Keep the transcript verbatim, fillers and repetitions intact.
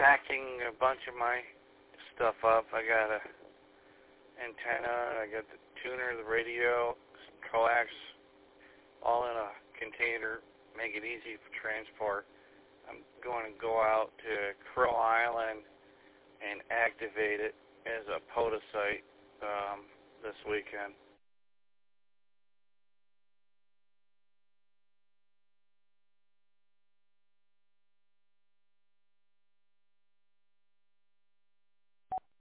packing a bunch of my stuff up. I got a antenna, I got the tuner, the radio, some coax, all in a container, make it easy for transport. I'm going to go out to Crow Island and activate it as a POTA site um, this weekend.